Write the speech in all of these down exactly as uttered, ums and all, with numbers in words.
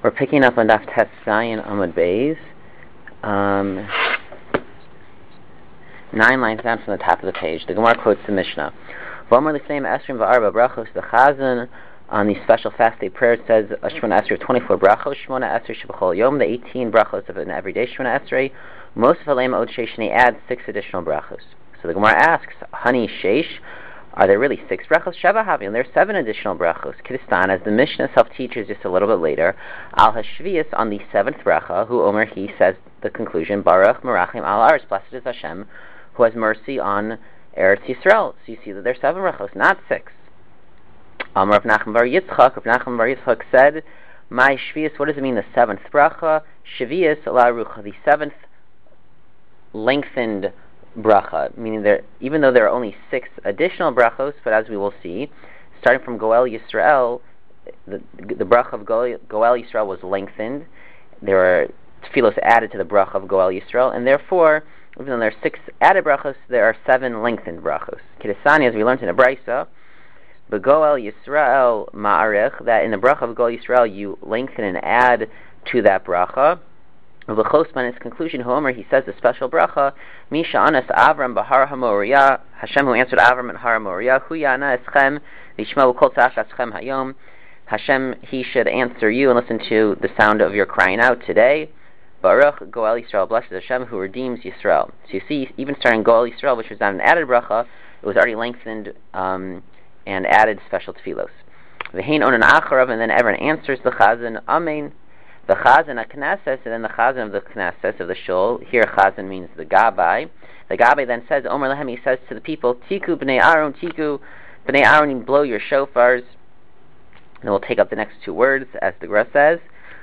We're picking up on Daf Tes Zayin Amud Beis, um, nine lines down from the top of the page. The Gemara quotes the Mishnah. V'omer l'sneim esrim v'arba brachos. The Chazan on the special fast day prayer says a Shmona Esrei of twenty-four brachos, Shmona Esrei sheb'chol yom, the eighteen brachos of an everyday Shmona Esrei. Most of Aleim Od Sheish, and he adds six additional brachos. So the Gemara asks, Hani Sheish, are there really six brachos? Sheva Havi, and there are seven additional brachos. Kiristan, as the Mishnah itself teaches just a little bit later, Al Hashvius, on the seventh bracha, who Omer, he says the conclusion, Baruch Merachim Al Aretz, blessed is Hashem, who has mercy on Eretz Yisrael. So you see that there are seven brachos, not six. Amar Rav Nachman bar Yitzchak, Rav Nachman bar Yitzchak said, My Shvius, what does it mean, the seventh bracha? Shvius La Rucha, the seventh lengthened bracha, meaning there, even though there are only six additional brachos, but as we will see, starting from Goel Yisrael, the, the bracha of Goel, Goel Yisrael was lengthened. There are tefillos added to the bracha of Goel Yisrael, and therefore, even though there are six added brachos, there are seven lengthened brachos. Kedesani, as we learned in a brisa, Goel Yisrael ma'arech, that in the bracha of Goel Yisrael you lengthen and add to that bracha. V'chosman, its conclusion, Homer, he says the special bracha, Misha anas Avram b'har HaMoriah, Hashem who answered Avram at Har HaMoriah, Hu yana eschem, v'yishmau kol tzach eschem hayom, Hashem, he should answer you and listen to the sound of your crying out today. Baruch Goel Yisrael, blessed is Hashem who redeems Yisrael. So you see, even starting Goel Yisrael, which was not an added bracha, it was already lengthened um, and added special tefillos. V'hein onan acharav, and then everyone answers the Chazan, Amen. The Chazan a Knesset, and then the Chazan of the Knesset, of the Shul. Here Chazan means the Gabbai. The Gabbai then says, Omer Lehem, he says to the people, Tiku b'nei Aaron, Tiku b'nei Aaron, blow your shofars. And we'll take up the next two words, as the Gemara says.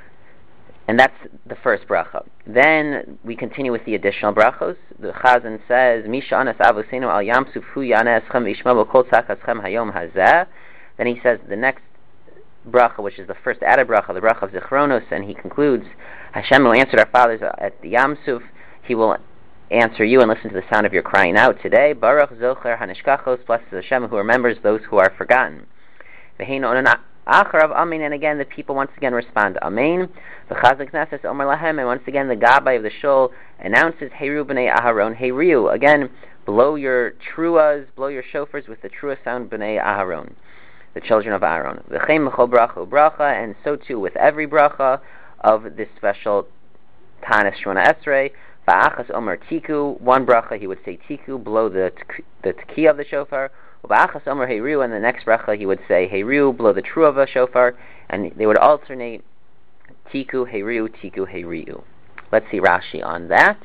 And that's the first bracha. Then we continue with the additional brachos. The Chazan says, Misha anas avosenu al yamsuf hu yana eschem v'yishma b'kol tzach eschem hayom hazeh. Then he says the next bracha, which is the first added bracha, the bracha of Zichronos, and he concludes, Hashem who answered our fathers at the Yamsuf, he will answer you and listen to the sound of your crying out today. Baruch Zocher Hanishkachos, blessed is Hashem who remembers those who are forgotten. V'hein onan acharav, Amen, and again the people once again respond, Amen. The Chazan Knesset Omer Lahem, and once again the Gabbai of the Shul announces, Heiru b'nei Aharon, Heiru, again, blow your truas, blow your shofars with the trua sound b'nei Aharon, the children of Aaron. V'chein m'chol bracha bracha, and so too with every bracha of this special Tanis Shmona Esrei. V'achas omer tiku, one bracha he would say tiku, blow the the tki of the shofar. V'achas omer heiru, and the next bracha he would say heiru, blow the true of a shofar, and they would alternate tiku heiru, tiku heiru. Let's see Rashi on that.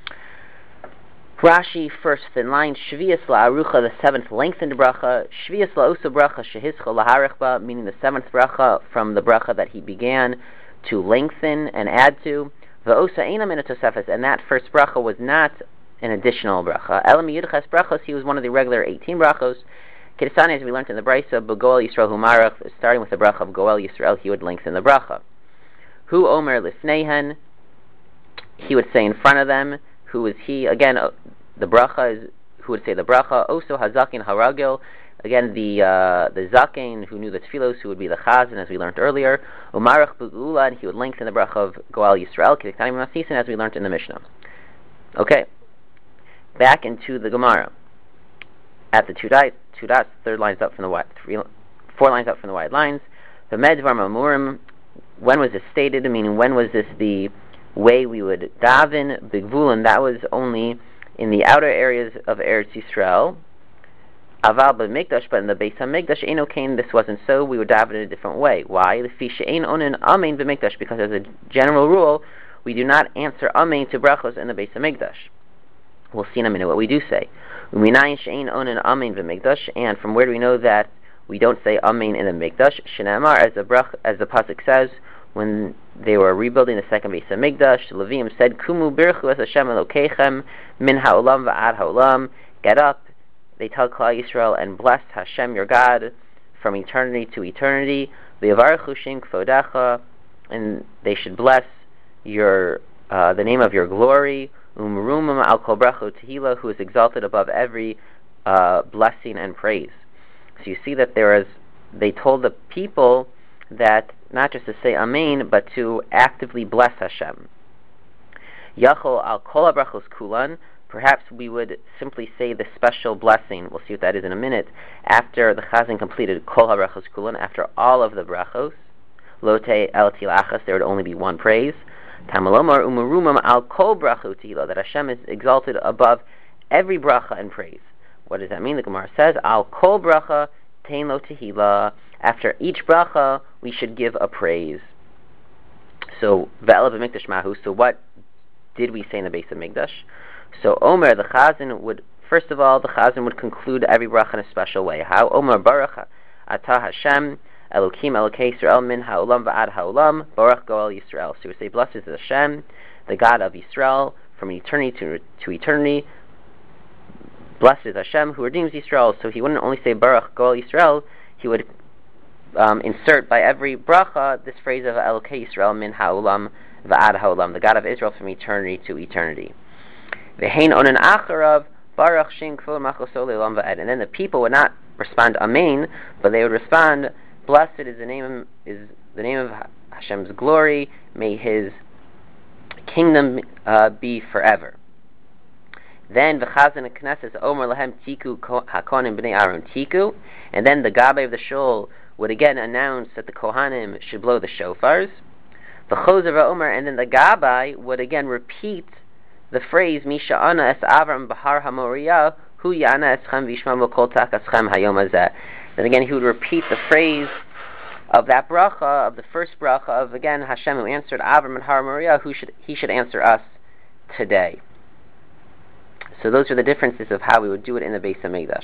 Rashi, first in line, Shvius la'arucha, the seventh lengthened bracha, Shvius la'osa bracha shehischa laharechba, meaning the seventh bracha from the bracha that he began to lengthen and add to. V'osa eina min tosefes, and that first bracha was not an additional bracha. Elam yudches brachos, he was one of the regular eighteen brachos. Kedesani, as we learned in the Brisa, B'goel Yisrael humarach, starting with the bracha of Goel Yisrael, he would lengthen the bracha. Hu omer lifneihen, he would say in front of them. Who is he? Again, uh, the bracha is, who would say the bracha? Oso hazakin haragil. Again, the uh, the zakin who knew the tefillos, who would be the chazan, as we learned earlier. Umarach b'gula, and he would lengthen the bracha of Goel Yisrael, as we learned in the Mishnah. Okay, back into the Gemara. At the two dots, two dots, third lines up from the wide, three, four lines up from the wide lines. The medvar mamurim. When was this stated? Meaning, when was this the way we would daven bigvul, that was only in the outer areas of Eretz Yisrael. Aval b'mikdash, but in the Beis HaMikdash, Eino Kain, this wasn't so. We would daven in a different way. Why? Lefi she'ein onen amen b'mikdash, because as a general rule, we do not answer amen to brachos in the Beis HaMikdash. We'll see in a minute what we do say. Uminayin she'ein onen amen b'mikdash, and from where do we know that we don't say amen in the Mikdash? Shenamar, as the brach, as the pasuk says, when they were rebuilding the second Beis HaMikdash, the Levium said, Kumu birchu es Hashem Elokeichem min ha'olam va'ad ha'olam. Get up, they tell Klal Yisrael, and bless Hashem your God from eternity to eternity. V'yavarechu shem kvodacha, and they should bless your uh, the name of your glory. Umrumam al kol bracho tehila, who is exalted above every uh, blessing and praise. So you see that there is, they told the people that not just to say Amen, but to actively bless Hashem. Yachol al kol habrachos kulan. Perhaps we would simply say the special blessing, we'll see what that is in a minute, after the Chazan completed kol habrachos kulan, after all of the brachos. Lote el tilachas, there would only be one praise. Tamalomar umurumam al kol brachu tehila, that Hashem is exalted above every bracha and praise. What does that mean? The Gemara says, al kol bracha tein lo tehila. After each bracha, we should give a praise. So, ve'ela b'mikdash mahu, so what did we say in the base of Mikdash? So, Omer, the Chazan would, first of all, the Chazan would conclude every bracha in a special way. How? Omer baruch atah Hashem, Elokim Elokei Yisrael min ha'olam va'ad ha'olam, baruch goel Yisrael. So we say, blessed is Hashem, the God of Yisrael, from eternity to, to eternity. Blessed is Hashem, who redeems Yisrael. So he wouldn't only say baruch goel Yisrael, he would um, insert by every bracha this phrase of Elokei Yisrael min ha'olam va'ad ha'olam, the God of Israel from eternity to eternity. V'hein onen acharav baruch shem k'vod machosol le'olam va'ed. And then the people would not respond Amen, but they would respond, blessed is the name is the name of Hashem's glory. May His kingdom uh, be forever. Then the Chazan Knesset Omer Lahem Tiku Hakohanim Bnei Aaron Tiku, and then the Gabbai of the Shul would again announce that the Kohanim should blow the shofars. The Chozer Omer, and then the Gabbai would again repeat the phrase Misha Ana Es Avram Bahar HaMoriah Hu Yana Eschem Vishmam V'Kol Tak Eschem Hayom Hazeh. Then again he would repeat the phrase of that bracha, of the first bracha of again Hashem who answered Avram and Har Moriah, who should he should answer us today. So those are the differences of how we would do it in the Beis HaMikdash.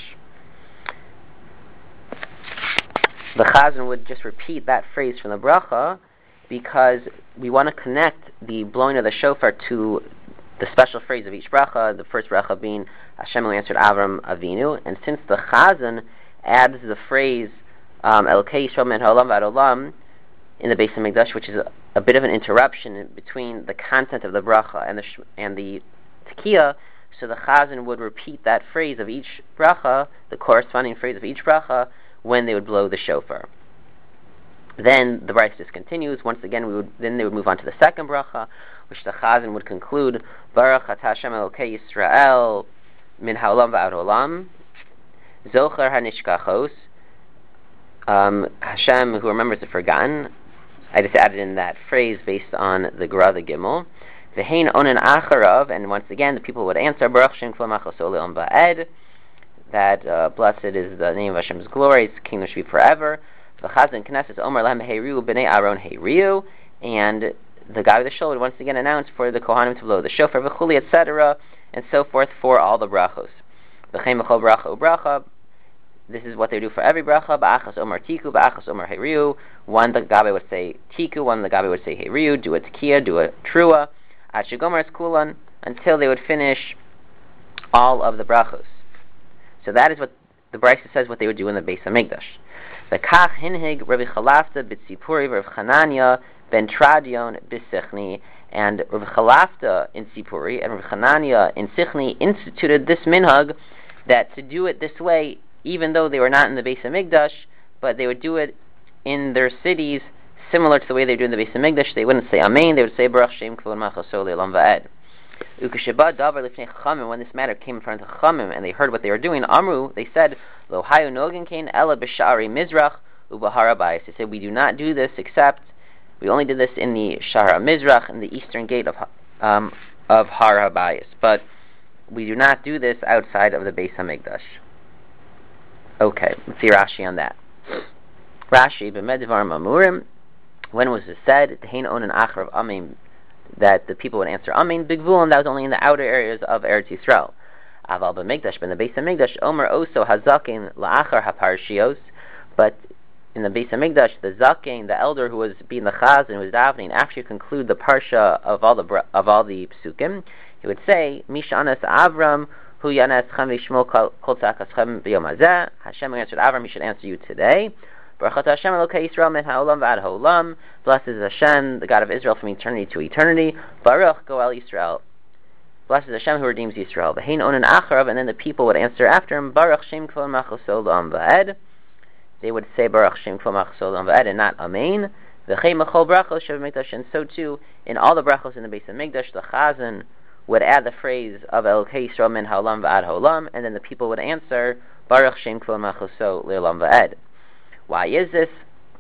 The Chazan would just repeat that phrase from the bracha because we want to connect the blowing of the shofar to the special phrase of each bracha, the first bracha being Hashem who answered Avram Avinu, and since the Chazan adds the phrase um, Elokei Yisrael min ha'olam va'ad olam in the Beis HaMikdash, which is a, a bit of an interruption between the content of the bracha and the sh- and the tekiah, so the Chazan would repeat that phrase of each bracha, the corresponding phrase of each bracha, when they would blow the shofar. Then the Bryce just continues. Once again, we would then they would move on to the second bracha, which the Chazan would conclude, Baruch atah Hashem Elokei Yisrael min ha'olam va'ad olam, Zocher hanishkachos, um, Hashem who remembers the forgotten. I just added in that phrase based on the Gra, the Gimel. V'hein onen acharav, and once again the people would answer, Baruch Shem k'vod machosol le'olam va'ed, that uh, blessed is the name of Hashem's glory, His kingdom should be forever. V'chazan Knesset Omer Lahem Heiriu B'nei Aaron Heiriu, and the guy with the shul would once again announce for the Kohanim to blow the shofar, v'chuli, et cetera, and so forth for all the brachos. V'chein b'chol bracha u'bracha, this is what they do for every bracha. Ba'achas Omer Tiku, ba'achas Omer Heiriu. One the Gabbai would say Tiku, one the Gabbai would say Heiriu, do a Tekiah, do a Trua, Ad Shegomer Es Kulan, until they would finish all of the brachos. So that is what the Brisa says what they would do in the Beis HaMikdash. The Kach Hinhig Rabbi Chalafta B'Tzipuri Rav Chananya Ben Tradion B'Sichni, and Rav Chalafta in Tzipuri and Rav Chananya in Sichni instituted this minhag, that to do it this way, even though they were not in the Beis HaMikdash, but they would do it in their cities similar to the way they do in the Beis HaMikdash. They wouldn't say Amen, they would say Baruch Shem K'vod Machosol Le'olam Va'ed. Ukesheba Davar Lifnei Chachamim, when this matter came in front of Chachamim and they heard what they were doing, Amru, they said, Lo Hayu Nogen Kain Ela B'Sha'ari Mizrach Ubahar HaBayis. They said, we do not do this except, we only did this in the Shahar Mizrach, in the eastern gate of um, of Har HaBayis, but we do not do this outside of the Beis HaMikdash. Okay, let's see Rashi on that. Rashi, B'medvar Mamurim, when was it said, Tehin Onen Achrav Amin, that the people would answer Amin Bigvulim, that was only in the outer areas of Eretz Yisrael. Aval B'mikdash, but in the Beis HaMikdash, Omer Oso Hazakin La'achar HaParshios, but in the Beis HaMikdash, the Zakin, the elder who was being the Chazan, who was davening, after you conclude the Parsha of all the of all the Psukim, he would say, Misha Anas Avram, Hu Yana Eschem V'Shmo Kol Tzak Eschem B'Yom Hazeh. Hashem answered Avram, he should answer you today. Baruch atah Hashem Elokei Yisrael min ha'olam v'ad ha'olam. Blessed is Hashem, the God of Israel from eternity to eternity. Baruch goel Yisrael. Blessed is Hashem who redeems Yisrael. V'hein onen acharav, and then the people would answer after him, Baruch Shem K'vod Machosol Le'olam Va'ed. they would say Baruch Shem Kol Malchus Olam Va'ed and not Amen. V'chei Mechol Brachos Sheb Mikdash, and so too in all the brachos in the Beis Hamikdash, the Chazan would add the phrase of Elokei Yisrael Min Ha'olam Va'ad Ha'olam, and then the people would answer Baruch Shem Kol Malchus Le'olam Va'ed. Why is this?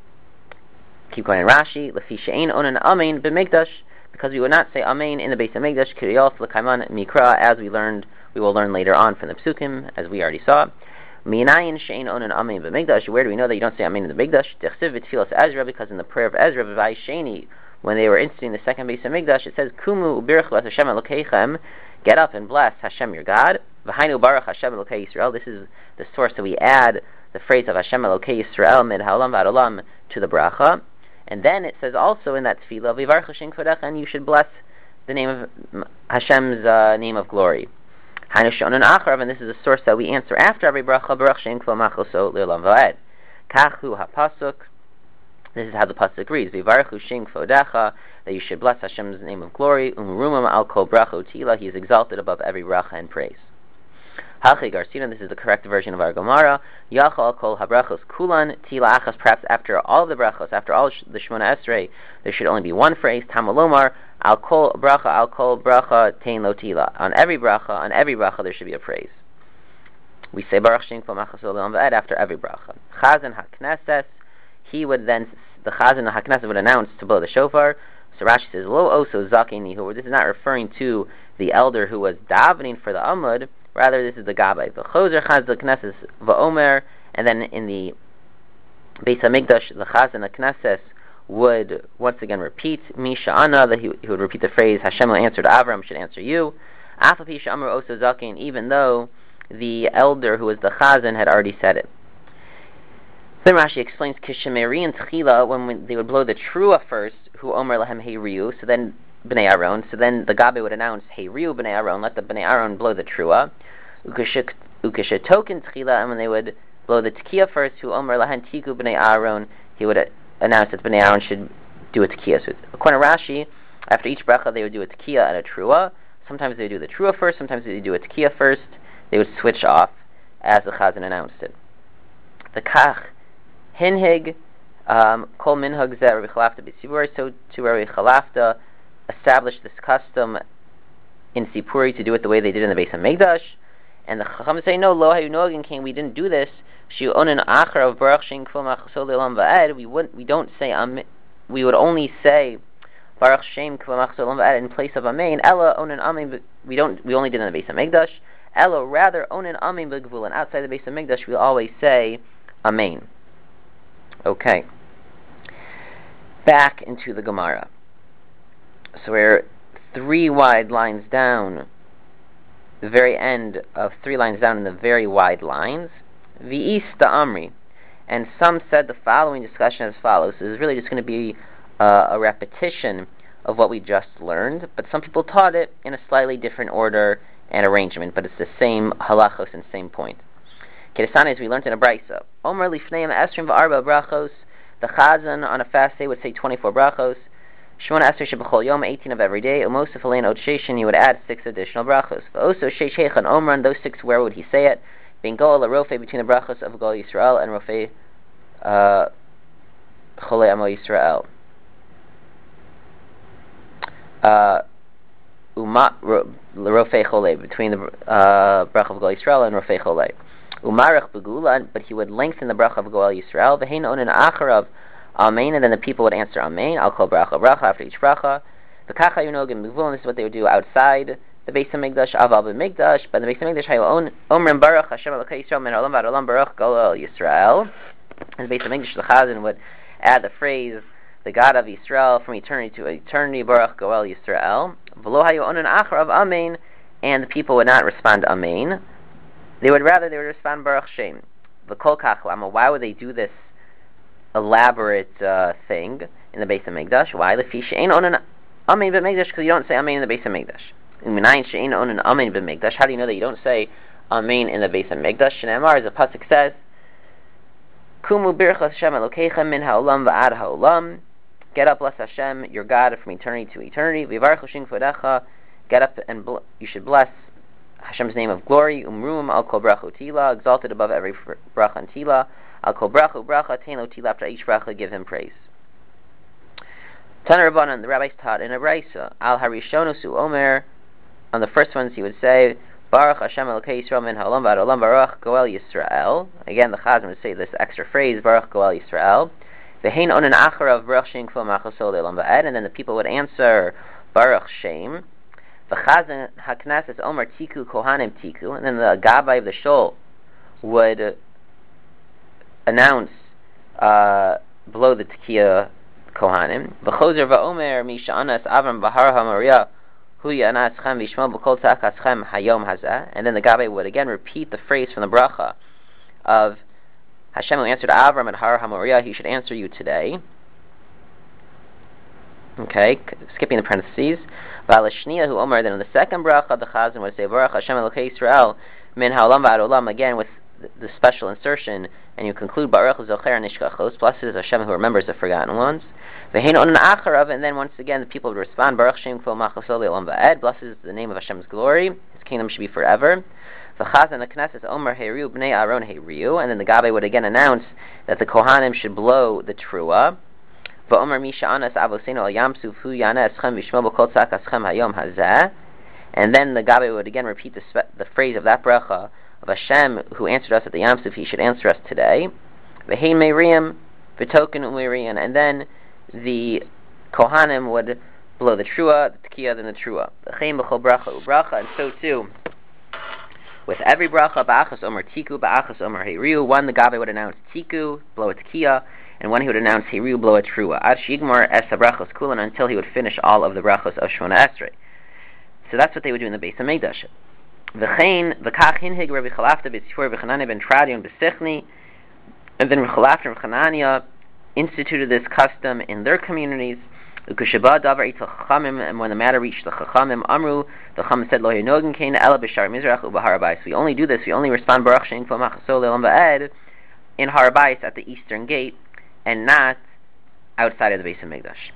Keep going in Rashi. Lefi she'ein onen Amen b'Mikdash, because we would not say Amen in the Beis Hamikdash. Kiriyos l'kaiman mikra, as we learned, we will learn later on from the Psukim, as we already saw. Minayin she'ein onen Amen b'Mikdash. Where do we know that you don't say Amen in the Mikdash? Dechsiv v'tfilas Ezra, because in the prayer of Ezra, v'vai sheni, when they were instituting the second Beis Hamikdash, it says Kumu u'birchu es Hashem Elokeichem, get up and bless Hashem your God. V'hainu baruch Hashem Elokei Yisrael. This is the source that we add the phrase of Hashem Elokei Yisrael mid ha'olam v'ad olam to the bracha. And then it says also in that tefillah, V'yivarech Hashem kvodecha, and you should bless the name of Hashem's uh, name of glory. Hainu she'onen acharav, and this is a source that we answer after every bracha, Baruch Shem Kol Malchuso Le'olam Va'ed. Kachu ha'pasuk, this is how the pasuk reads, V'yivarech Hashem kvodecha, that you should bless Hashem's name of glory, Umrumam al kol bracha tila, he is exalted above every bracha and praise. Hachi Garsina, this is the correct version of our Gemara. Yachal kol habrachos kulan tila achas. Perhaps after all of the brachos, after all the Shemona Esrei, there should only be one phrase. Tamalomar al kol bracha al kol bracha tein lo tila. On every bracha, on every bracha, there should be a phrase. We say Baruch Shem Kol Malchus Olam Va'ed after every bracha. Chazan hakneses, he would then, the Chazan hakneses would announce to blow the shofar. So Rashi says lo oso zakei nihu. This is not referring to the elder who was davening for the Amud. Rather, this is the Gabbai. V'chozer chaz the Knesses v'omer, and then in the Beis Hamikdash, the Chazan Knesses would once again repeat Misha Ana, that he, he would repeat the phrase Hashem will answer to Avram, should answer you. Afapi Shamar Oso Zakin, even though the elder who was the Chazan had already said it. Then Rashi explains Kishemeri and Tchila, when they would blow the Trua first, who Omer Lahem Hey Riu, so then Bnei Aaron, so then the Gabbai would announce, Hey Riu Bnei Aaron, let the Bnei Aaron blow the Trua. Ukeshetoken Tchila, and when they would blow the Tekiah first, who Omer Lahan Tiku Bnei Aaron, he would announce that Bnei Aaron should do a Tekiah. So according to Rashi, after each bracha they would do a Tekiah and a Trua. Sometimes they would do the Trua first, sometimes they would do a Tekiah first. They would switch off as the Chazan announced it. The Kach Hinhig um, Kol Minhag Zeh Rabbi Chalafta B'Sibur, so to Rabbi Chalafta established this custom in Sipuri to do it the way they did in the Beis Hamikdash, and the Chacham say no, lo hayu noagin king, we didn't do this. Shiu onen achar of Baruch Shem Kol Malchus Le'olam Va'ed. We wouldn't, we don't say Amen. We would only say Baruch Shem Kol Malchus Le'olam Va'ed in place of Amen. Ella onen Amen, but we don't. We only did it in the Beis Hamikdash. Ella rather onen Amen b'gvul, and outside the Beis Hamikdash we always say Amen. Okay. Back into the Gemara. So we're three wide lines down, the very end of three lines down in the very wide lines. V'ista Amri. And some said the following discussion as follows. So this is really just going to be uh, a repetition of what we just learned, but some people taught it in a slightly different order and arrangement, but it's the same halachos and same point. Kedesana, as we learned in a brayso. Omer lifneim esrim v'arba brachos. The Chazan on a fast day would say twenty-four brachos. Shmona Esrei Shebechol Yom, eighteen of every day. Umosif Alein Od Sheishin, he would add six additional brachos. V'oso Sheish Heichan Omran, those six, where would he say it? Being Goel Rofe, between the brachos of Goel Yisrael and Rofe uh, Cholei Amo Yisrael. Uh, Uma Rofe Cholei, between the uh, bracha of Goel Yisrael and Rofe Cholei. Umarach Begula, but he would lengthen the bracha of Goel Yisrael. V'hein Onen Acharav Amen, and then the people would answer Amen. I'll call bracha bracha after each bracha. The kacha yunogim mivul, and this is what they would do outside the Beis Hamikdash. Aval b'mikdash, but the Beis Hamikdash hayu omrim baruch Hashem Elokei Yisrael min haolam v'ad olam baruch Goel Yisrael. And the Beis Hamikdash, the Chazan would add the phrase, the God of Yisrael from eternity to eternity, baruch Goel Yisrael. V'lo hayu onen acharav Amen, and the people would not respond Amen. They would rather they would respond baruch Shem. V'kol kach lama. Why would they do this elaborate uh, thing in the Beis Hamikdash? Why? Lefi she'ein onen Amen b'mikdash, because you don't say Amen in the Beis Hamikdash. Minayin she'ein onen Amen b'mikdash. How do you know that you don't say Amen in the Beis Hamikdash? Shneimar, as the pasuk says, Kumu birchas Hashem Elokeichem min ha'olam va'ad ha'olam. Get up, bless Hashem, your God, from eternity to eternity. V'yivarech Hashem kvodecha. Get up and bl- you should bless Hashem's name of glory. Umrum al kol bracha tila, exalted above every bracha and tila. Al kol bracha bracha tein lo tilaf, to each bracha give him praise. Tana Rabbanan, the rabbis taught in a brisa. Al harishonos u omer, on the first ones he would say, Baruch Hashem Elokei Yisrael min haolam v'ad olam Baruch Goel Yisrael. Again, the Chazan would say this extra phrase, Baruch Goel Yisrael. V'hein onen acharav Baruch Shem Kfil Machosol Le'olam Va'ed, and then the people would answer Baruch Shem. V'chazan hakneses omer tiku kohanim tiku, and then the Gabbai of the Shul would announce uh, below the Tekiah Kohanim. V'chozer va'omer misha anas Avram Bahar HaMoriah and then the Gabbai would again repeat the phrase from the bracha of Hashem who answered Avram at Har HaMoriah, he should answer you today. Okay, skipping the parentheses. V'alashniya hu omer, then in the second bracha, the Chazan would say Baruch Hashem Elokei Yisrael min ha'olam v'ad olam, again with the, the special insertion, and you conclude Baruch Zocher Nishkachos, blessed is Hashem who remembers the forgotten ones. And then once again the people would respond, Baruch Shem Kfil Machosol Le'olam Va'ed, blessed is the name of Hashem's glory, His kingdom should be forever. V'chazan the Knesset Omer Heiriu Bnei Aaron Heiriu, and then the Gabbai would again announce that the Kohanim should blow the Trua. V'omer Misha Anas Avosenu Al Yamsuf Hu Yana Eschem V'Shmo B'Kol Tzak Eschem Hayom Hazeh, and then the Gabbai would again repeat the, spe- the phrase of that bracha of Hashem who answered us at the Yamsuf, he should answer us today. V'Hein Meiriam V'Token Umirian, and then the Kohanim would blow the Trua, the Tekiah, then the Trua. And so too, with every bracha, Ba'achas Omer Tiku, Ba'achas Omer Heiriu, one the Gabbai would announce Tiku, blow a Tekiah, and one he would announce Heiriu, blow a Trua. Ad Shigmar Es HaBrachos Kulan, until he would finish all of the brachos of Shmona Esrei. So that's what they would do in the Beis HaMikdash. V'chein, v'kach hinhig Rabbi Chalafta b'Tzipor v'Chanania ben Tradion b'Sichni, and then Rabbi Chalafta and Chanania instituted this custom in their communities. And when the matter reached the Chachamim, Amru, the Chacham said, Lo Yenogen Kein Ela B'Shar Mizrach U'Bahar Bayis. We only do this, we only respond Baruch Shem Kfil Machosol Le'olam Va'ed in Har Bayis at the eastern gate, and not outside of the Beis HaMikdash.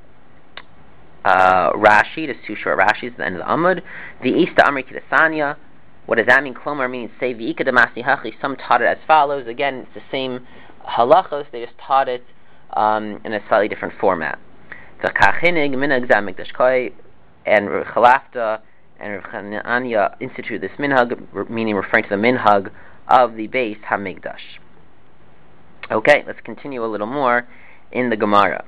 Uh, Rashi, there's two short Rashis at the end of the Amud. The East Amri Kidasanya. What does that mean? Klomer means say V'ika Damasi Hachi. Some taught it as follows. Again, it's the same halachos, they just taught it um, in a slightly different format. The kachinig minhag zeh mikdash koi, and Chalafta and Chananya instituted this minhag, meaning referring to the minhag of the Beis HaMikdash. Okay, let's continue a little more in the Gemara.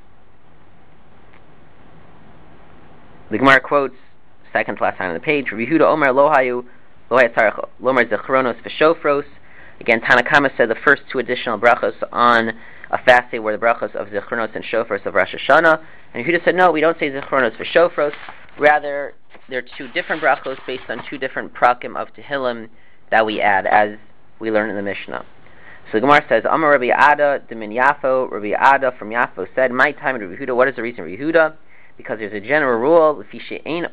The Gemara quotes, second to last time on the page, Rabbi Yehuda Omer lo hayu lo hayatzarech lomer zechronos v'shofros. Again, Tanakama said the first two additional brachos on a fast day were the brachos of Zichronos and Shofros of Rosh Hashanah. And Yehuda said, no, we don't say Zichronos for Shofros. Rather, they're two different brachos based on two different prakim of Tehillim that we add, as we learn in the Mishnah. So the Gemara says, Amar Rabbi Ada, Demin Yafo, Rabbi Ada from Yafo said, my time in Rabbi Yehuda, what is the reason Rabbi Yehuda? Because there's a general rule, we don't say the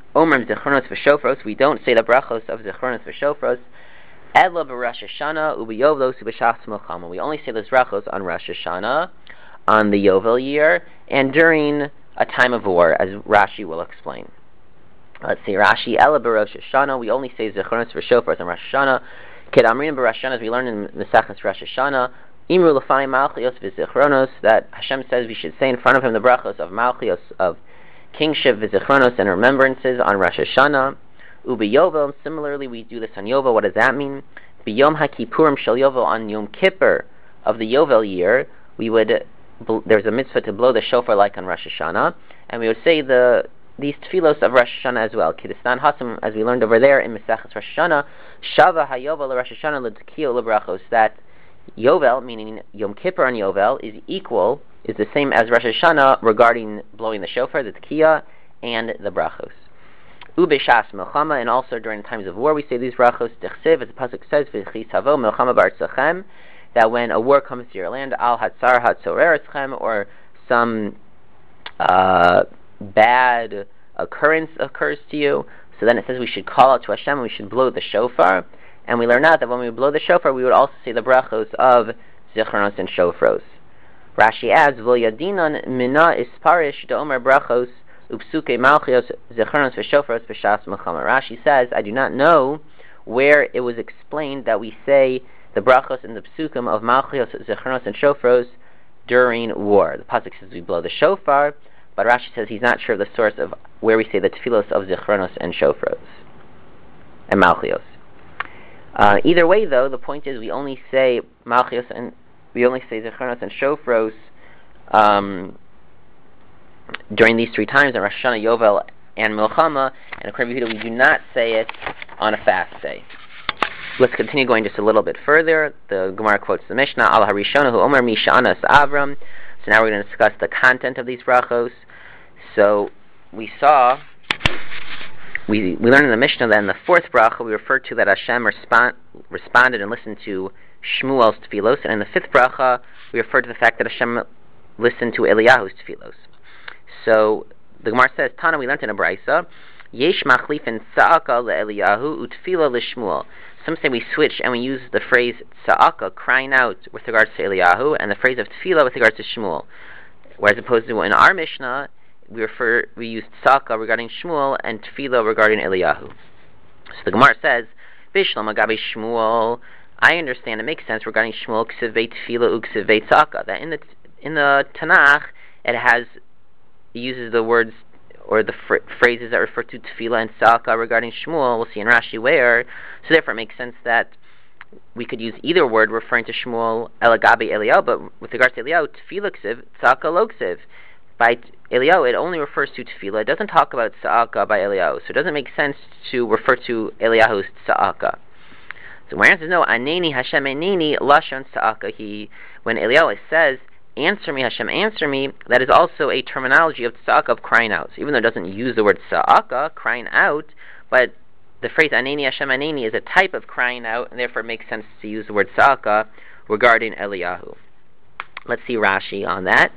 brachos of Zichronos for Shofros, Edla b'Rosh Hashanah u'b'Yovel u'b'Shas Milchama. We only say those brachos on Rosh Hashanah, on the Yovel year, and during a time of war, as Rashi will explain. Let's see, Rashi, Ela b'Rosh Hashanah, we only say Zichronos for Shofros on Rosh Hashanah. Kedamrin b'Rosh Hashanah, as we learn in Maseches Rosh Hashanah, Imru l'fanei Malchios v'Zichronos, that Hashem says we should say in front of him the brachos of Malchios, of kingship, v'Zichronos, and remembrances on Rosh Hashanah. Ubi Yovel, similarly we do this on Yovel. What does that mean? B'Yom HaKippurim Shel Yovel, on Yom Kippur of the Yovel year, we would, there's a mitzvah to blow the shofar like on Rosh Hashanah, and we would say the these tefillos of Rosh Hashanah as well. Kidistan Hasam, as we learned over there in Maseches Rosh Hashanah, Shava HaYovel Rosh Hashanah L'Tekiah L'Brachos, that Yovel, meaning Yom Kippur on Yovel, is equal, is the same as Rosh Hashanah regarding blowing the shofar, the Tekiah, and the Brachos. Ubeshas Milchama, and also during times of war we say these brachos. Dechsev, as the pasuk says, V'chis havo Milchama b'artzachem, that when a war comes to your land, Al hatzar hatzoreretzchem, or some uh, bad occurrence occurs to you. So then it says we should call out to Hashem, we should blow the shofar, and we learn out that when we blow the shofar, we would also say the brachos of Zichronos and Shofros. Rashi adds, V'yadinan mina isparish da'omer brachos Upsuke Malchios Zichronos v'Shofros v'Shas Milchama. Rashi says, I do not know where it was explained that we say the brachos in the psukim of Malchios, Zichronos, and Shofros during war. The pasuk says we blow the shofar, but Rashi says he's not sure of the source of where we say the tefillos of Zichronos and Shofros and Malchios. Uh, either way, though, the point is we only say Malchios and we only say Zichronos and Shofros um, during these three times in Rosh Hashanah, Yovel, and Milchama, and according to Yehuda, we do not say it on a fast day. Let's continue going just a little bit further. The Gemara quotes the Mishnah, Al Harishona Hu Omer Misha'anas Avram. So now we're going to discuss the content of these brachos. So we saw, we we learned in the Mishnah that in the fourth bracha we referred to that Hashem respond, responded and listened to Shmuel's tefillos, and in the fifth bracha we referred to the fact that Hashem listened to Eliyahu's tefillos. So the Gemara says, Tana, we learned in a brayso, Yesh machlifin tza'aka le'Eliyahu utfila l'Shmuel. Some say we switch and we use the phrase tza'aka, crying out, with regards to Eliyahu, and the phrase of tefillah with regards to Shmuel. Whereas opposed to in our Mishnah, we refer we use tza'aka regarding Shmuel and tefillah regarding Eliyahu. So the Gemara says, Bishlam agabe Shmuel. I understand it makes sense regarding Shmuel ksevei tefillah uksevei tza'aka, that in the in the Tanakh it has it uses the words or the fr- phrases that refer to tefillah and tza'aka regarding Shmuel. We'll see in Rashi where. So therefore it makes sense that we could use either word referring to Shmuel elagabi Eliyahu, but with regards to Eliyahu, tefillah ksiv, tza'aka lo ksiv. By Eliyahu, it only refers to tefillah. It doesn't talk about tza'aka by Eliyahu, so it doesn't make sense to refer to Eliyahu's tza'aka. So my answer is no. Aneni Hashem aneni lashon tza'aka he. When Eliyahu says, answer me, Hashem, answer me, that is also a terminology of tza'aka, of crying out. So even though it doesn't use the word tza'aka, crying out, but the phrase aneni Hashem aneni is a type of crying out, and therefore it makes sense to use the word tza'aka regarding Eliyahu. Let's see Rashi on that.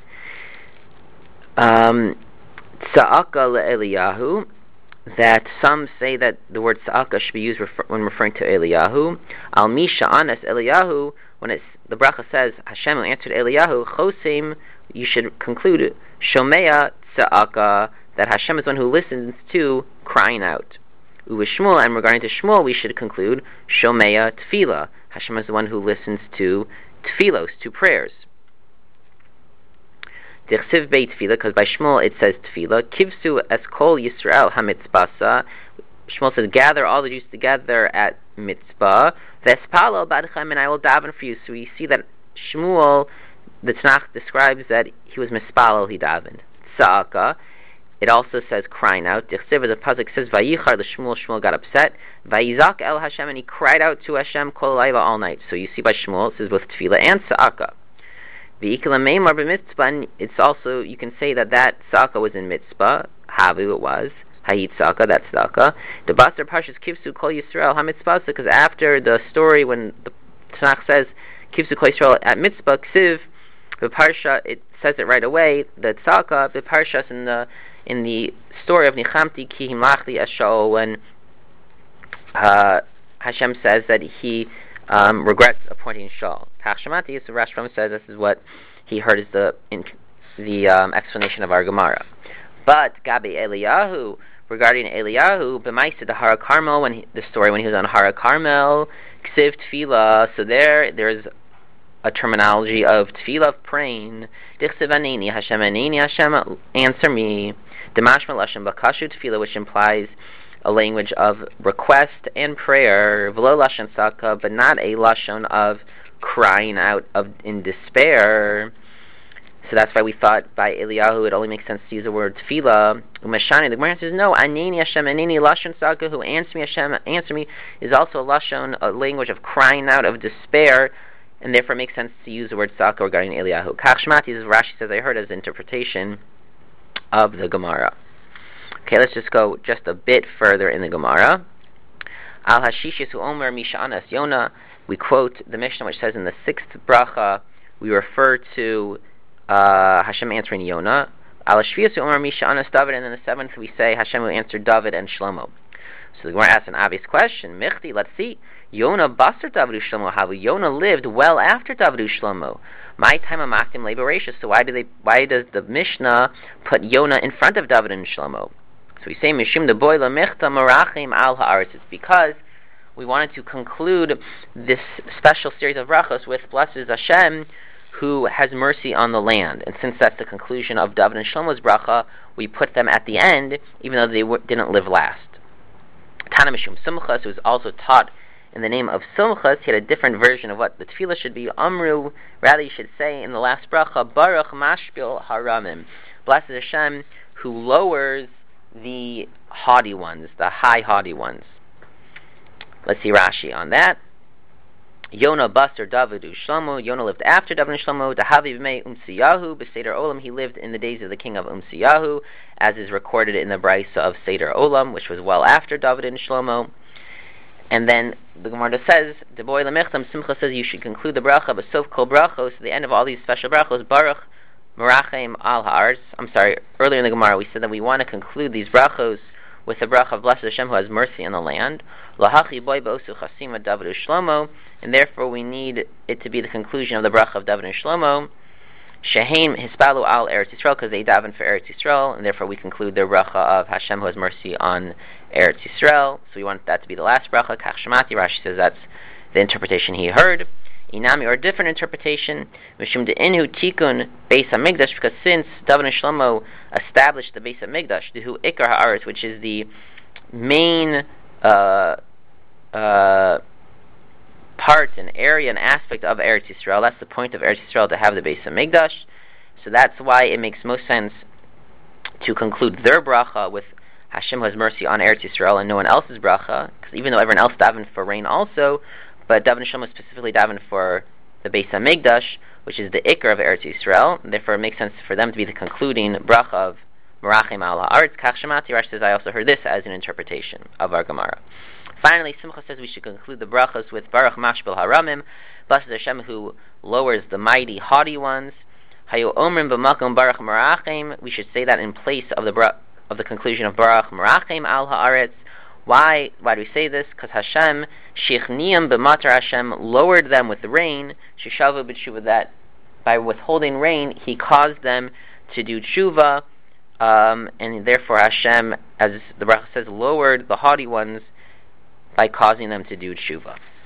Um, tza'aka le'Eliyahu, that some say that the word tza'aka should be used refer- when referring to Eliyahu. Al misha anas Eliyahu, when it's, the bracha says Hashem who answered Eliyahu, chosim, you should conclude shomea tza'aka, that Hashem is one who listens to crying out. Uve Shmuel, and regarding to Shmuel, we should conclude shomea tefillah, Hashem is the one who listens to tefillos, to prayers. Dichsiv beit tefillah, because by Shmuel it says tefillah. Kivsu es kol Yisrael hamitzbasa. Shmuel says, gather all the Jews together at mitzvah. Vespalo badchem, and I will daven for you. So we see that Shmuel, the Tanakh describes that he was mispalo, he davened. Tza'aka. It also says crying out. Dichsiv, the pasuk says, Vayichar the Shmuel. Shmuel got upset. Vayizak el Hashem, and he cried out to Hashem kol layla, all night. So you see by Shmuel it says both tefillah and tza'aka. It's also, you can say that that tza'aka was in mitzvah. Havu it was. Hayit tza'aka, that's tza'aka. The Basar Parshas Kivsu Kol Yisrael HaMitzvah, because after the story when the Tanakh says Kivsu Kol Yisrael at mitzvah, Ksiv, the Parsha, it says it right away, the tza'aka, the Parshas in the in the story of Nichamti Ki Himlachli Asha'ol, when uh, Hashem says that he Um, regrets appointing Shaul. Tachshamati, so Rashbam says this is what he heard is the in, the um, explanation of our Gemara. But Gabi Eliyahu, regarding Eliyahu, b'maisa the Hara Carmel, when he, the story when he was on Hara Carmel, ksiv tefillah. So there, there's a terminology of tefillah, of praying. Dichsiv aneni Hashem aneni Hashem, answer me. Demashma lashem bakashu tefillah, which implies a language of request and prayer, v'lo lashon tza'aka, but not a lashon of crying out of in despair. So that's why we thought by Eliyahu it only makes sense to use the word tefillah. Umeshani, the Gemara says no. Aneni Hashem, aneni lashon tza'aka, who answer me Hashem, answer me, is also a lashon, a language of crying out of despair, and therefore it makes sense to use the word tza'aka regarding Eliyahu. Kach shmati, as Rashi says, I heard as interpretation of the Gemara. Okay, let's just go just a bit further in the Gemara. Al Hashishis Hu Omer Misha'anas Yona. We quote the Mishnah which says in the sixth bracha we refer to uh, Hashem answering Yona. Al Hashvias Hu Omer Misha'anas David, and in the seventh we say Hashem will answer David and Shlomo. So the Gemara asks an obvious question. Michti, let's see. Yona Basar Davidu Shlomo Havu. Yona lived well after Davidu Shlomo. My time of Maktim Leberatius. So why do they? Why does the Mishnah put Yona in front of David and Shlomo? So we say Mishum the boy lamechta marachim al haaretz. It's because we wanted to conclude this special series of brachos with blessed is Hashem who has mercy on the land. And since that's the conclusion of David and Shlomo's bracha, we put them at the end, even though they w- didn't live last. Tana Mishum Simchas was also taught in the name of Simchas. He had a different version of what the tefillah should be. Amru, rather you should say in the last bracha, Baruch Mashpil Haramim. Blessed is Hashem who lowers the haughty ones, the high haughty ones. Let's see Rashi on that. Yonah Basar Davidu Shlomo. Yonah lived after David and Shlomo. Dahaviv Mei Umsiyahu B'Seder Olam. He lived in the days of the king of Umsiyahu, as is recorded in the Brisa of Seder Olam, which was well after David and Shlomo. And then the Gemara says, Deboy Lemechtam Simcha says you should conclude the bracha, but Sof Kol Brachos, the end of all these special brachos, Baruch Merachem Al Ha'aretz. I'm sorry, earlier in the Gemara we said that we want to conclude these brachos with the bracha of Blessed Hashem who has mercy on the land. Lahachi Boy Bosu Chasima David Shlomo, and therefore we need it to be the conclusion of the bracha of David and Shlomo. Shehem Hispalu Al Eretz Yisrael, because they daven for Eretz Yisrael, and therefore we conclude the bracha of Hashem who has mercy on Eretz Yisrael. So we want that to be the last bracha. Kach Shemati, Rashi says that's the interpretation he heard. Inami, or a different interpretation, Mishum De'inhu Tikun Beis HaMikdash, because since David and Shlomo established the Beis HaMikdash, Dehu Ikar Ha'aretz, which is the main uh, uh, part and area and aspect of Eretz Yisrael, that's the point of Eretz Yisrael, to have the Beis HaMikdash. So that's why it makes most sense to conclude their bracha with Hashem has mercy on Eretz Yisrael and no one else's bracha, because even though everyone else davened for rain also, but David and Shlomo specifically davened for the Beis HaMikdash, which is the Ikar of Eretz Yisrael, and therefore it makes sense for them to be the concluding bracha of Merachem Al Ha'aretz. Kach Shemati, Rashi says, I also heard this as an interpretation of our Gemara. Finally, Simcha says we should conclude the brachos with Baruch Mashpil Haramim, blessed Hashem who lowers the mighty, haughty ones. Hayu Omrim B'Makom Baruch Merachem. We should say that in place of the bra- of the conclusion of Baruch Merachem Al Ha'aretz. Why? Why do we say this? Because Hashem Shechniyam B'Matar, Hashem lowered them with the rain. Sheshavu B'Tshuva, that by withholding rain He caused them to do tshuva, um, and therefore Hashem, as the bracha says, lowered the haughty ones by causing them to do tshuva.